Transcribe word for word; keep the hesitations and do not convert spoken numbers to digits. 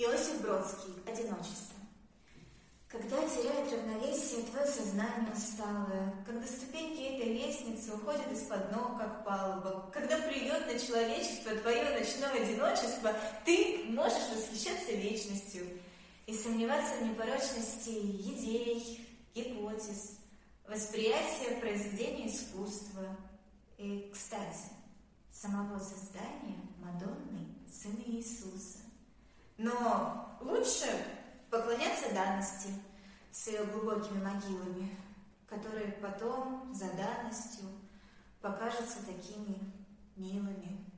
Иосиф Бродский. Одиночество. Когда теряет равновесие твое сознание усталое, когда ступеньки этой лестницы уходят из-под ног, как палуба, когда плюет на человечество твое ночное одиночество, ты можешь восхищаться вечностью и сомневаться в непорочности идей, гипотез, восприятия произведения искусства и, кстати, самого создания Мадонны, Сына Иисуса. Но лучше поклоняться данности с ее глубокими могилами, которые потом за данностью покажутся такими милыми.